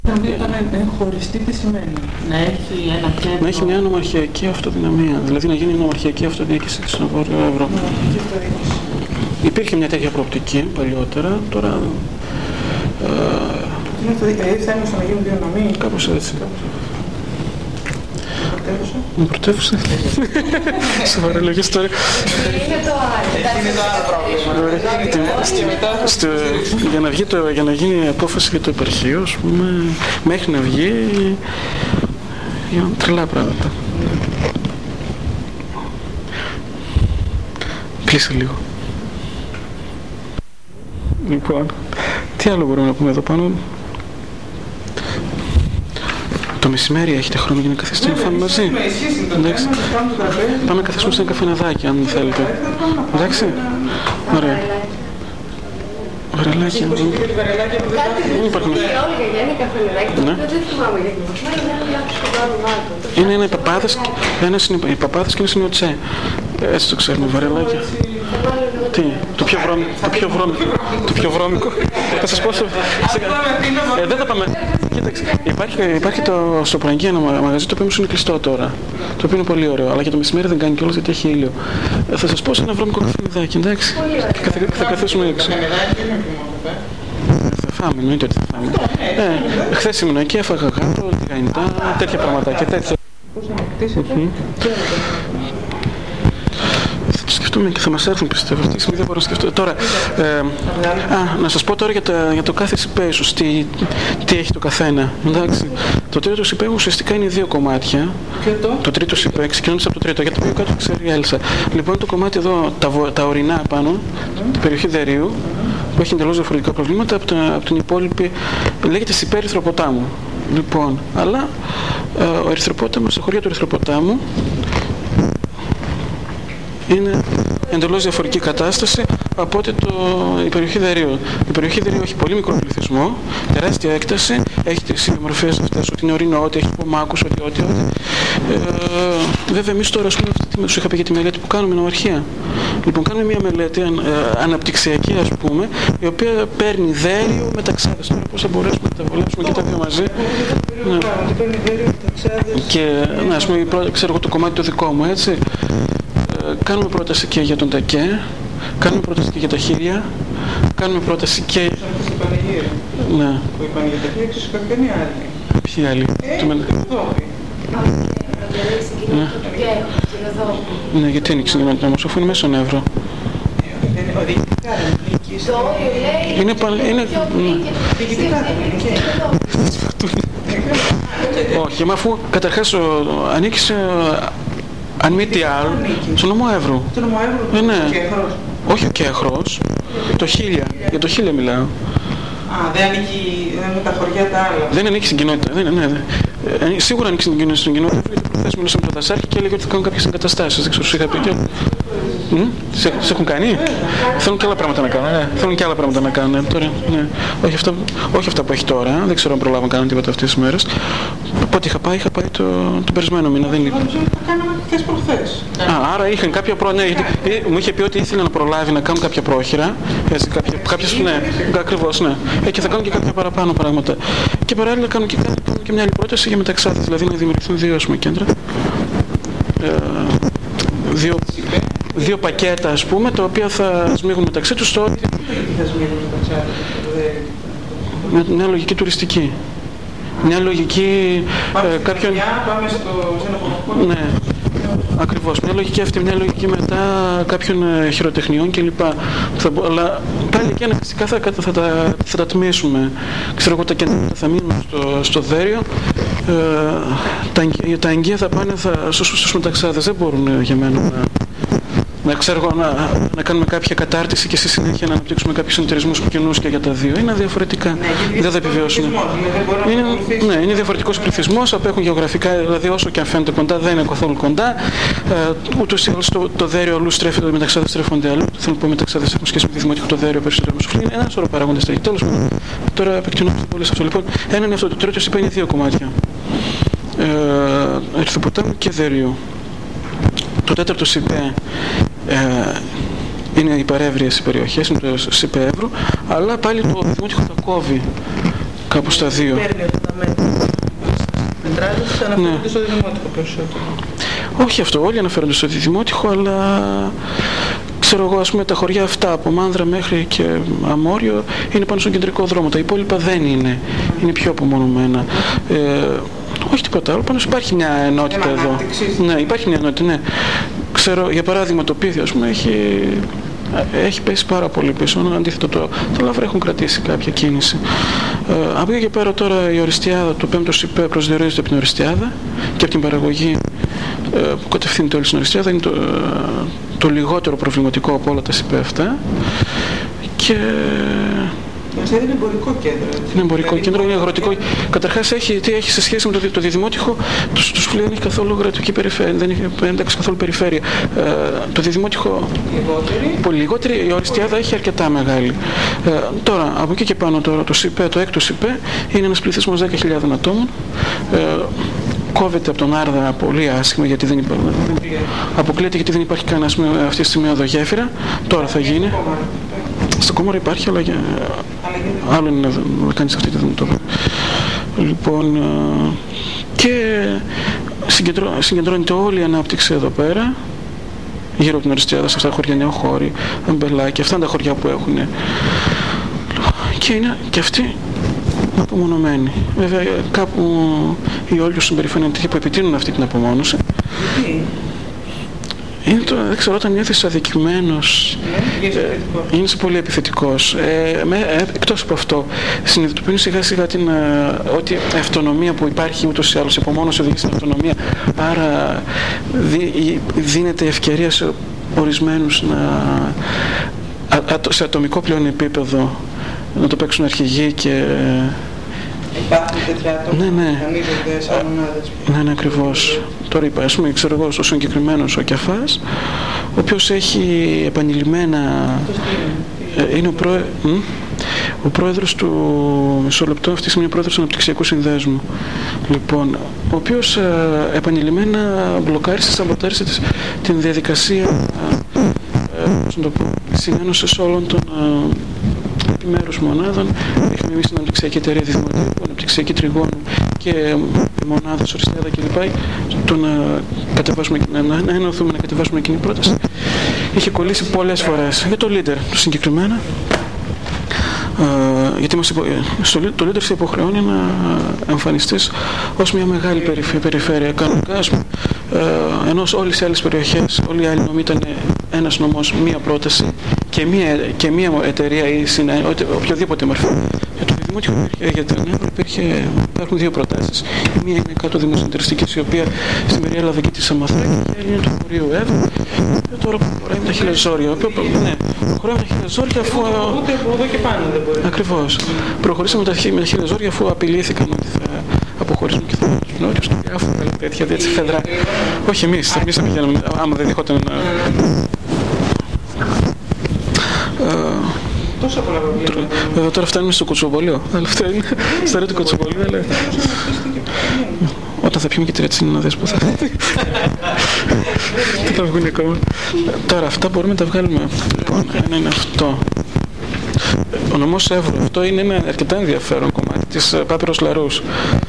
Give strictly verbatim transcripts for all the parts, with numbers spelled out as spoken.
Όταν χωριστεί τι σημαίνει? Να έχει ένα κέντρο. Να έχει μια νομαρχιακή αυτοδυναμία. Δηλαδή να γίνει νομαρχιακή αυτοδιοίκηση στον Βόρειο Εύρω. Υπήρχε μια τέτοια προοπτική παλιότερα, τώρα. Είναι αυτοδιοίκηση, θέλουμε να γίνουν δύο νομοί. Κάπως έτσι. Πρωτεύουσα. Μου πρωτεύουσα. Σοβαρά λόγια τώρα. Είναι το άλλο. Είναι το άλλο πρόβλημα. Για να γίνει η απόφαση για το επαρχείο, ας πούμε, μέχρι να βγει, τρελά πράγματα. Κλείσε λίγο. Λοιπόν, τι άλλο μπορούμε να πούμε εδώ πάνω? Το μεσημέρι έχετε χρόνο για να καθίσετε να φάμε μαζί? Εντάξει. Πάμε να καθίσουμε σε ένα καφενεδάκι αν θέλετε. Εντάξει. Ωραία. Βαρελάκια. Κάτι δεν είναι καφενεδάκι, το οποίο δεν θυμάμαι γιατί είναι ένα οι παπάδες, ένας είναι οι παπάδες και ένας είναι ο Τσέ. Έτσι το ξέρουμε, βαρελάκια. Τι, το πιο βρώμικο, το πιο βρώμικο, το πιο βρώμικο. Θα σας πω, σε... ε, δεν θα πάμε. Κοίταξε, υπάρχει, υπάρχει το, στο Προαγγί ένα μαγαζί το οποίο είναι κλειστό τώρα. Το οποίο είναι πολύ ωραίο, αλλά και το μεσημέρι δεν κάνει κιόλας γιατί έχει ήλιο. Ε, θα σας πω σε ένα βρώμικο καφενεδάκι, εντάξει. Και θα, θα καθίσουμε έξω. Θα φάμε, εννοείται ότι θα φάμε. Ε, χθες ήμουν εκεί, έφαγα γάτο, τηγανιτά, τέτοια πραγματάκια, τέτοια. Πώς να κτίσετε? Θα το σκεφτούμε και θα μας έρθουν, πιστεύω. Αυτή τη στιγμή δεν μπορώ να σκεφτώ. Τώρα, ε, α, να σας πω τώρα για, τα, για το κάθε σιπέ ίσως, τι, τι έχει το καθένα. Εντάξει. Το τρίτο σιπέ ουσιαστικά είναι δύο κομμάτια. Και το? Το τρίτο σιπέ, ξεκινώντας από το τρίτο, για το οποίο κάτω ξέρει η Έλσα. Λοιπόν, το κομμάτι εδώ, τα, τα ορεινά πάνω, mm-hmm. την περιοχή Δερείου, που έχει εντελώς διαφορετικά προβλήματα από, τα, από την υπόλοιπη, λέγεται σιπέ Ερυθροποτάμου. Λοιπόν, αλλά ε, ο Ερυθροπόταμος, στα χωριά του Ερυθροποτάμου, είναι εντελώς διαφορετική κατάσταση από ότι το, η περιοχή Δερείου. Η περιοχή Δερείου έχει πολύ μικρό πληθυσμό, τεράστια έκταση, έχει τις ιδιομορφίες αυτές, ότι είναι ορεινό, ότι έχει πομάκους, ότι ό,τι, ό,τι. Ε, βέβαια, εμείς τώρα, ας πούμε, αυτή, σου είχα πει για τη μελέτη που κάνουμε νομαρχία. Λοιπόν, κάνουμε μια μελέτη αν, ε, αναπτυξιακή, ας πούμε, η οποία παίρνει Δέριο με ταξάδες. Τώρα πώς θα μπορέσουμε να τα βολέψουμε και τα δύο μαζί. Ναι. Και, ναι, ας πούμε, ξέρω εγώ το κομμάτι το δικό μου, έτσι. Κάνουμε πρόταση και για τον ΤΑΚΕ, κάνουμε πρόταση και για τα χίλια, κάνουμε πρόταση και... Ναι. Που είπαν για τα χίλια, ξέρεις κάποιοι άλλοι. Ποιοι άλλοι? Ε, ναι, γιατί είναι ξενιγμένο όμως, αφού είναι μέσω νεύρο. Είναι πάλι... Είναι... Όχι, μα αφού καταρχάς ανήκει αν μη τι άλλο, στον νομό Εύρου. Στον νομό Εύρου, ε, ναι. Ο Κέχρος. Όχι ο Κέχρος, το χίλια. Για το χίλια μιλάω. Α, δεν ανήκει, δεν είναι τα χωριά τα άλλα. Δεν ανήκει στην κοινότητα. Δεν, ναι, ναι. Ε, σίγουρα ανήκει στην κοινότητα, στην κοινότητα, γιατί προχθές μιλούσαμε με τον Δασάρχη και έλεγε ότι θα κάνουν κάποιες εγκαταστάσεις. Δεν ξέρω, σου είχα πει και... Mm? Σε, σε έχουν κάνει? Θέλουν και άλλα πράγματα να κάνουν. Ναι. Θέλουν και άλλα πράγματα να κάνουν. Τώρα, ναι. όχι, αυτά, όχι αυτά που έχει τώρα. Δεν ξέρω αν προλάβουν να κάνουν τίποτα αυτές τις μέρες. Πότε είχα πάει, είχα πάει το, τον περασμένο μήνα. Δεν είπα. Νόμιζα ότι θα κάναμε χθες προχθές. Α, άρα είχαν κάποια προ... ναι, γιατί, μου είχε πει ότι ήθελε να προλάβει να κάνουν κάποια πρόχειρα. Έτσι, κάποια, κάποιες, ναι, ακριβώς, ναι. Ε, και θα κάνουν και κάποια παραπάνω πράγματα. Και παράλληλα κάνουν και, κάνουν και μια άλλη πρόταση για μεταξάδες. Δηλαδή να δημιουργηθούν δύο, ας πούμε, κέντρα. Ε, δύο, δύο πακέτα, ας πούμε, τα οποία θα σμίγουν μεταξύ τους στο... Τι θα σμίγουν μεταξύ τους? Με μια λογική τουριστική. Μια λογική πάμε ε, κάποιον... Πάμε στο ξενοποδοχό. Ναι, ακριβώς. Μια λογική αυτή, μια λογική μετά κάποιων ε, χειροτεχνιών κλπ. Αλλά πάλι και αναγκαστικά θα, θα, τα, θα τα τμήσουμε. Ξέρω εγώ τα κέντρα θα μείνουν στο, στο Δέριο. Ε, τα, τα εγγύα θα πάνε θα, στους, στους μεταξάδες. Δεν μπορούν ε, για μένα να... Να, ξέρω, να, να κάνουμε κάποια κατάρτιση και στη συνέχεια να αναπτύξουμε κάποιους συνεταιρισμούς κοινούς και για τα δύο. Είναι διαφορετικά. Ναι, δεν θα επιβιώσουν. Είναι, ναι, είναι διαφορετικός πληθυσμός, απέχουν γεωγραφικά, δηλαδή όσο και αν φαίνεται κοντά, δεν είναι καθόλου κοντά. Ε, ούτως ή άλλως το, το Δέριο αλλού στρέφεται, οι μεταξάδες στρέφονται αλλού. Θέλω να πω, οι μεταξάδες έχουν σχέση με τη Δημοτικό, το Δέριο περισσότερο με Σοφλή. Είναι ένα σωρό παράγοντες τέτοιοι. Τέλος πάντων, τώρα επεκτείνομαστε πολύ σε αυτό. Λοιπόν, ένα είναι αυτό. Το τρίτο είπα είναι δύο κομμάτια. Ε, Ερυθροποτάμου και Δέριου. Το τέταρτο ΣΥΠΕ ε, είναι οι παρέμβριες περιοχές, είναι το ΣΥΠΕ Εύρου, αλλά πάλι το Δημότυχο τα κόβει. κάπου στα δύο. Παίρνει αυτά τα μέτρα. Μετράζεις, αναφέρονται στο δημότυχο περισσότερο. Όχι αυτό, όλοι αναφέρονται στο δημότυχο, αλλά ξέρω εγώ, ας πούμε, τα χωριά αυτά από Μάνδρα μέχρι και Αμόριο είναι πάνω στον κεντρικό δρόμο. Τα υπόλοιπα δεν είναι, είναι πιο απομονωμένα. Ε, όχι τίποτα άλλο, πάνω υπάρχει μια ενότητα Ένα εδώ. ανάπτυξη. Ναι, υπάρχει μια ενότητα, ναι. Ξέρω, για παράδειγμα, το Πίθιο, ας πούμε, έχει, έχει πέσει πάρα πολύ πίσω. Αντίθετα, το, το Λαύρα έχουν κρατήσει κάποια κίνηση. Ε, από εκεί και πέρα τώρα η Οριστιάδα, το πέμπτο ΣΥΠΕ προσδιορίζεται από την Οριστιάδα και από την παραγωγή ε, που κατευθύνεται όλη στην Οριστιάδα. Είναι το, το λιγότερο προβληματικό από όλα τα ΣΥΠΕ αυτά. Και Δηλαδή είναι εμπορικό κέντρο. Έτσι. είναι εμπορικό δηλαδή, κέντρο, είναι αγροτικό. Καταρχάς έχει, τι έχει σε σχέση με το, το διδημότυχο, το, το σχολείο δεν έχει καθόλου αγροτική περιφέρεια, δεν έχει ένταξη καθόλου περιφέρεια. Ε, το διδημότυχο λιγότερη. πολύ λιγότερη, η Οριστιάδα έχει αρκετά μεγάλη. Ε, τώρα, από εκεί και πάνω τώρα, το ΣΥΠΕ, το έκτο ΣΥΠΕ, είναι ένας πληθυσμός δέκα χιλιάδες ατόμων. Ε, κόβεται από τον Άρδα πολύ άσχημα γιατί δεν υπάρχει. Αποκλείεται γιατί δεν υπάρχει καν αυτή τη στιγμή οδογέφυρα. Τώρα θα γίνει. Στο Κόμορο υπάρχει, αλλά για... άλλο είναι να κάνεις αυτή τη δυνατότητα. Λοιπόν, και συγκεντρώ... συγκεντρώνεται όλη η ανάπτυξη εδώ πέρα, γύρω από την Οριστιάδα, σε αυτά τα χωριά, Νεοχώρη, Αμπελάκη, αυτά είναι τα χωριά που έχουν. Και είναι και αυτοί απομονωμένοι. Βέβαια, κάπου οι όλους συμπεριφέρονται που επιτείνουν αυτή την απομόνωση. Είναι το, δεν ξέρω, όταν νιώθεις αδικημένος, ε, είναι πολύ επιθετικός. Ε, με, ε, εκτός από αυτό, συνειδητοποιούν σιγά σιγά την, ε, ότι η αυτονομία που υπάρχει ούτως ή άλλως, η απομόνωση οδηγεί στην αυτονομία, άρα δι, δίνεται ευκαιρία σε ορισμένους να, α, α, σε ατομικό πλέον επίπεδο να το παίξουν αρχηγοί και... Υπάρχουν τέτοια άτομα ναι, ναι. που εμφανίζονται σαν μονάδες. Ναι, ναι, ακριβώς. Τώρα είπα, ας πούμε, ξέρω εγώ, ο συγκεκριμένος ο Κιαφάς, ο οποίος έχει επανειλημμένα... Ε, είναι ο, πρόε... ο πρόεδρος του... Μισό λεπτό, αυτή τη στιγμή είναι πρόεδρος του Αναπτυξιακού Συνδέσμου. Λοιπόν, ο οποίος ε, επανειλημμένα μπλοκάρισε, σαμποτάρισε την διαδικασία ε, ε, συνένωσης όλων των... Ε, επιμέρους μονάδων. Έχουμε εμείς την Αναπτυξιακή Εταιρεία Δημοτικού, Αναπτυξιακή Τριγώνου και μονάδα Οριστιάδα κλπ. Το να κατεβάσουμε, να, να ενωθούμε να κατεβάσουμε εκείνη η πρόταση. Είχε κολλήσει πολλές φορές. Για το leader του συγκεκριμένα. Uh, γιατί μας υπο... στο, το leader σε υποχρεώνει να εμφανιστείς ως μια μεγάλη περιφέρεια, περιφέρεια κανονικά, ας πούμε, uh, ενώ όλες οι άλλες περιοχές, όλοι οι άλλοι νομοί ήταν ένας νομός, μία πρόταση και μία, και μία εταιρεία ή συνα, οποιοδήποτε μορφή. Για το δημοτικό, για την Εύρο υπήρχε, υπάρχουν δύο προτάσεις. Η μία είναι κάτω δημοσιοντεριστικής, η οποία στην Μερία Ελλαδική της Αμαθράκη, και η άλλη είναι του Χωρίου Εύρο. Και τώρα προχωράει με τα χιλιαζόρια. Ναι, προχωράει με τα χιλιαζόρια αφού... Ούτε από εδώ και πάνω δεν μπορεί. Ακριβώς. Προχωρήσαμε με τα χιλιαζόρια αφού απειλήθηκαν ότι θα αποχωρήσουν και θα βγουν τους γνώριους και διάφορα τέτοια έτσι φεδρά. Όχι εμείς, εμείς θα πηγαίνουμε, άμα δεν δίχοταν να... Τόσα πολλά προβλήματα. Βέβαια τώρα φτάνουμε στο κοτσομπολιό. Αυτό είναι στο ρε του κοτσομπολιού, αλλά... Όταν θα πιούμε και τριατσίνη να δεις που θα φύγει. Τι θα βγουν ακόμα. Τώρα αυτά μπορούμε να τα βγάλουμε. Λοιπόν, ένα είναι αυτό. Ο νομός Εύρου. Αυτό είναι ένα αρκετά ενδιαφέρον κομμάτι της Πάπυρος Λαρούς.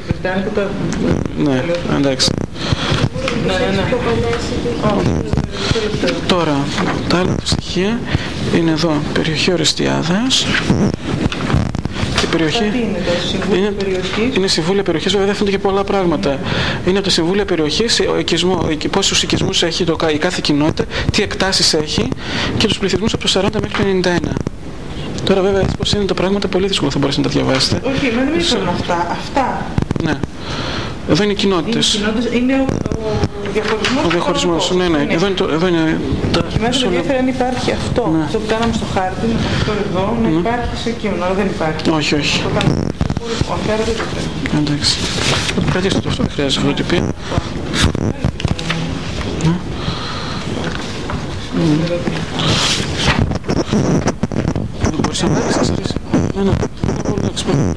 Ναι, εντάξει. Ναι, ναι. Τώρα, τα άλλα στοιχεία είναι εδώ. Περιοχή Οριστιάδας. Η περιοχή είναι, είναι συμβούλια περιοχής, βέβαια δεν φαίνονται και πολλά πράγματα. Είναι από τα συμβούλια περιοχής, ο οικισμό, πόσους οικισμούς έχει το, η κάθε κοινότητα, τι εκτάσεις έχει και τους πληθυσμούς από το σαράντα μέχρι το ενενήντα ένα. Τώρα βέβαια έτσι πως είναι τα πράγματα πολύ δύσκολο θα μπορέσετε να τα διαβάσετε. Όχι, εμένα δεν ήρθαν αυτά. Αυτά. Ναι. Εδώ είναι οι κοινότητες. Είναι, είναι ο, ο διαχωρισμός. Ο διαχωρισμός, ναι, ναι. Εδώ είναι, το, εδώ είναι τα... Εμένα δεν ενδιαφέρει αν υπάρχει αυτό. Ναι. Αυτό που κάναμε στο χάρτη, με αυτό εδώ, να ναι. υπάρχει σε κείμενο, αλλά δεν υπάρχει. Όχι, όχι. Όχι, άρα δεν το εντάξει. Θα το κρατήσετε το αυτό, δεν χρειάζεται φωτοτυπία. Ναι. Δεν μπορείς να πάρεις, ναι, ναι. Εντάξει, πάμε.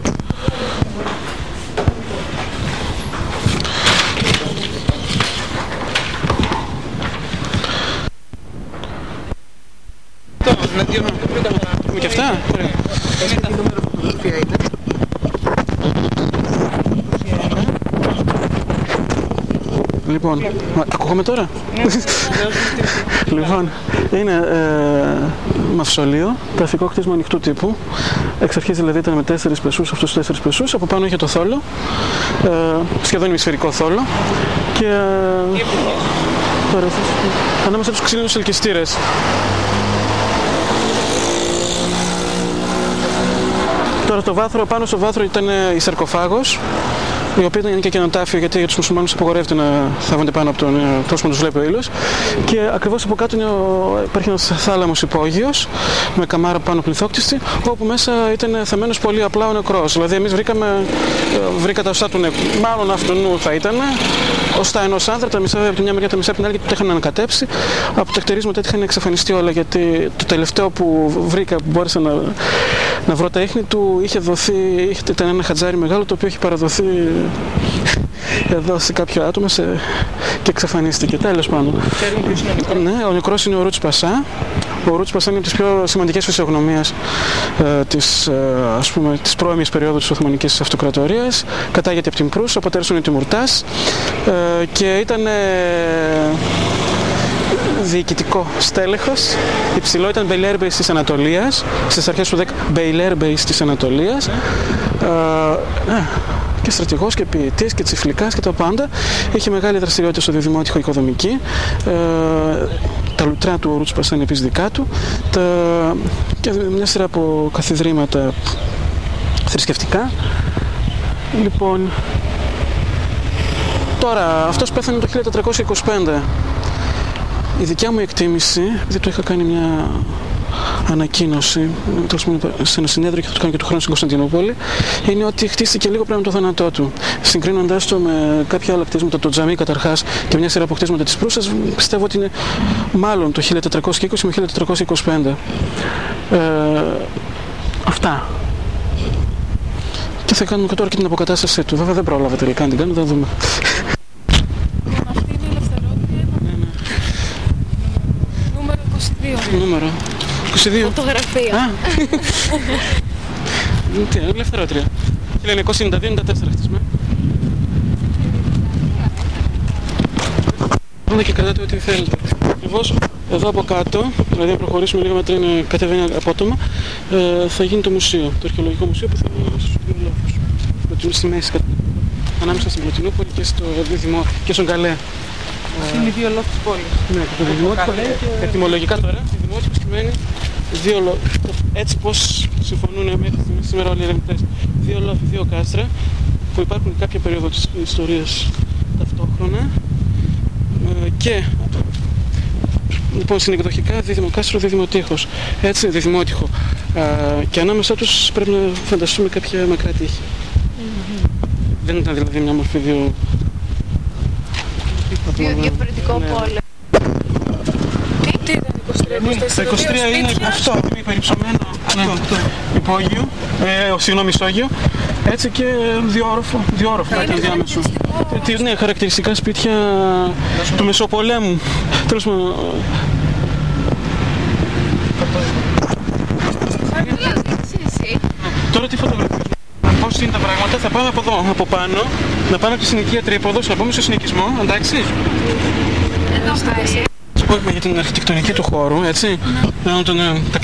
Έχουμε και αυτά. Λοιπόν, ακούγομαι τώρα? Λοιπόν, είναι ε, μαυσολείο, ταφικό κτίσμα ανοιχτού τύπου. Εξ αρχής δηλαδή ήταν με τέσσερις πεσούς, αυτούς τους τέσσερις πεσούς. Από πάνω είχε το θόλο, ε, σχεδόν ημισφαιρικό θόλο. Και ε, τώρα, ανάμεσα τους ξύλινους ελκυστήρες. Τώρα το βάθρο, πάνω στο βάθρο ήταν η σαρκοφάγος, η οποία ήταν και κενοτάφιο, γιατί για τους μουσουλμάνους απαγορεύεται να θάβονται πάνω από τον κόσμο που τους βλέπει ο ήλιος. Και ακριβώς από κάτω είναι ο, υπάρχει ένας θάλαμος υπόγειος με καμάρα πάνω πληθόκτιστη, όπου μέσα ήταν θαμμένος πολύ απλά ο νεκρός. Δηλαδή εμείς βρήκαμε, βρήκα τα οστά του νεκρού, μάλλον αυτού θα ήταν, οστά ενός άνθρα, τα μισά από τη μια μεριά, τα μισά από την άλλη, γιατί τα είχαν ανακατέψει. Από τα χτερίσματα είχαν εξαφανιστεί όλα, γιατί το τελευταίο που βρήκα, που μπόρεσα να, να βρω τα ίχνη του, είχε δοθεί, ήταν ένα χατζάρι μεγάλο, το οποίο είχε παραδοθεί εδώ σε κάποιο άτομο σε... και εξαφανίστηκε. Τέλος πάντων. Ναι, ο νεκρός είναι ο Ρούτς Πασά. Ο Ρούτς Πασά είναι από τις πιο σημαντικές φυσιογνωμίες ε, της, ε, ας πούμε, της πρώιμης περίοδου της Οθωμανικής Αυτοκρατορίας. Κατάγεται από την Προύς, ο πατέρας του είναι Τιμουρτάς ε, και ήταν ε, διοικητικό στέλεχος. Υψηλό ήταν Μπεϊλέρμπεϊς της Ανατολίας, στις αρχές του δέκατου Μπεϊλέρμπεϊς της Ανατολίας. Ε, ε, και στρατηγός και ποιητής και τσιφλικάς και τα πάντα. Είχε μεγάλη δραστηριότητα στο διαδημότυχο οικοδομική. Ε, τα λουτρά του ο Ρούτς Πασά είναι επίσης δικά του. Τα, και μια σειρά από καθιδρύματα θρησκευτικά. Λοιπόν, τώρα αυτός πέθανε το χίλια τετρακόσια είκοσι πέντε. Η δικιά μου εκτίμηση, επειδή το είχα κάνει μια ανακοίνωση σε ένα συνέδριο και θα το κάνω και του χρόνου στην Κωνσταντινούπολη, είναι ότι χτίστηκε λίγο πριν από το θάνατό του. Συγκρίνοντας το με κάποια άλλα κτίσματα, το τζαμί καταρχάς και μια σειρά από κτίσματα της Προύσας, πιστεύω ότι είναι μάλλον το χίλια τετρακόσια είκοσι με χίλια τετρακόσια είκοσι πέντε. Ε, αυτά. Και θα κάνουμε και τώρα και την αποκατάστασή του. Βέβαια δεν πρόλαβα τελικά να την κάνω, θα δούμε. Νούμερο είκοσι δύο. Φωτογραφία. Α. Τι είναι, ελευθερότρια. χίλια εννιακόσια ενενήντα δύο ενενήντα τέσσερα χτίσμα. Πάντα και κρατάτε ό,τι θέλετε. Ακριβώς εδώ από κάτω, δηλαδή να προχωρήσουμε λίγα μέτρα, είναι κατεβαίνει απότομα, ε, θα γίνει το μουσείο, το αρχαιολογικό μουσείο που θα είναι στους δύο λόφους. Στη μέση, ανάμεσα στην Πλατινούπολη και στο Δίδυμο και στον Καλέ. Είναι οι δύο λόγοι της πόλης. Ναι, και το δημότικο λέει και ετυμολογικά τώρα, το δημότικο σημαίνει δύο λόγοι. Έτσι πως συμφωνούν μέχρι σήμερα όλοι οι ερευνητές. Δύο λόγοι, δύο κάστρα, που υπάρχουν κάποια περίοδο της ιστορίας ταυτόχρονα. Και λοιπόν συνεκδοχικά δίδυμο κάστρο, δίδυμο τείχος. Έτσι, διδημότυχο. Και ανάμεσά τους πρέπει να φανταστούμε κάποια μακρά τείχη. Mm-hmm. Δεν ήταν δηλαδή μια μορφή δύο. Δύο διαφορετικό πόλεμο. Τι ήταν είκοσι τρία? Το είκοσι τρία είναι αυτό, είναι υπερυψωμένο υπόγειο, ε, συγγνώμη ισόγειο, έτσι και διόροφο, διόροφο κάτι διάμεσο. Ναι, χαρακτηριστικά σπίτια του Μεσοπολέμου. Τέλος πάντων. Τώρα τι φωτογραφία. Πώς είναι τα πράγματα, θα πάμε από εδώ, από πάνω, να πάμε από τη συνοικία τρίποδο, να πούμε στο συνοικισμό, εντάξει. Εδώ χάρη. Θα πούμε για την αρχιτεκτονική του χώρου, έτσι. Ναι. Τον,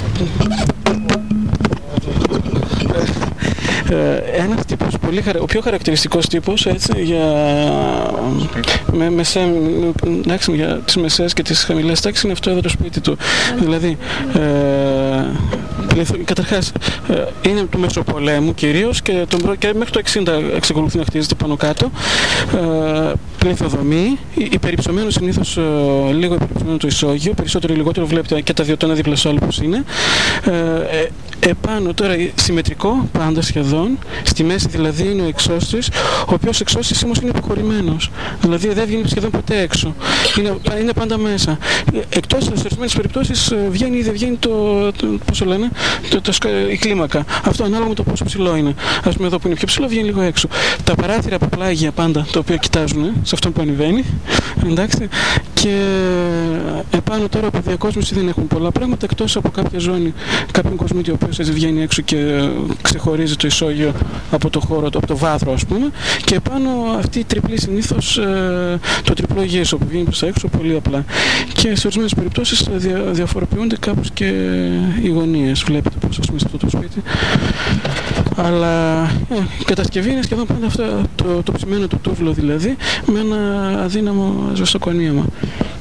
ε, ένας τύπος, πολύ, ο πιο χαρακτηριστικός τύπος, έτσι, για, με, μεσέ, εντάξει, για τις μεσαίες και τις χαμηλές τάξεις είναι αυτό εδώ το σπίτι του. Mm. Δηλαδή, ε, καταρχάς, είναι του Μεσοπολέμου κυρίως και, τον, και μέχρι το εξήντα εξακολουθεί να χτίζεται πάνω κάτω. Ε, πληθοδομή, υπερυψωμένο συνήθως, ε, λίγο υπερυψωμένο το ισόγειο, περισσότερο ή λιγότερο βλέπετε και τα δύο τόνα δίπλα σε όλοι πως είναι. Ε, ε, επάνω τώρα συμμετρικό πάντα σχεδόν, στη μέση δηλαδή είναι ο εξώστης, ο οποίος εξώστης όμως είναι υποχωρημένος, δηλαδή δεν βγαίνει σχεδόν ποτέ έξω, είναι, είναι πάντα μέσα. Εκτός σε ορισμένες περιπτώσεις βγαίνει ή δεν βγαίνει το, το, πόσο λένε, το, το, η κλίμακα. Αυτό ανάλογα με το πόσο ψηλό είναι. Ας πούμε εδώ που είναι πιο ψηλό βγαίνει λίγο έξω. Τα παράθυρα από πλάγια πάντα, τα οποία κοιτάζουν σε αυτό που ανεβαίνει, εντάξει, και επάνω τώρα από διακόσμηση δεν έχουν πολλά πράγματα εκτός από κάποια ζώνη, κάποιον κοσμήτη ο οποίος οποίος έτσι βγαίνει έξω και ξεχωρίζει το ισόγειο από το χώρο, από το βάθρο ας πούμε, και πάνω αυτή η τριπλή συνήθως ε, το τριπλό γύσο που βγαίνει προς τα έξω πολύ απλά. Και σε ορισμένες περιπτώσεις δια, διαφοροποιούνται κάπως και οι γωνίες. Βλέπετε πως ας πούμε σε αυτό το σπίτι. Αλλά ε, η κατασκευή είναι σχεδόν πάντα αυτό, το, το ψημένο του τούβλο δηλαδή, με ένα αδύναμο ζεστοκονίαμα.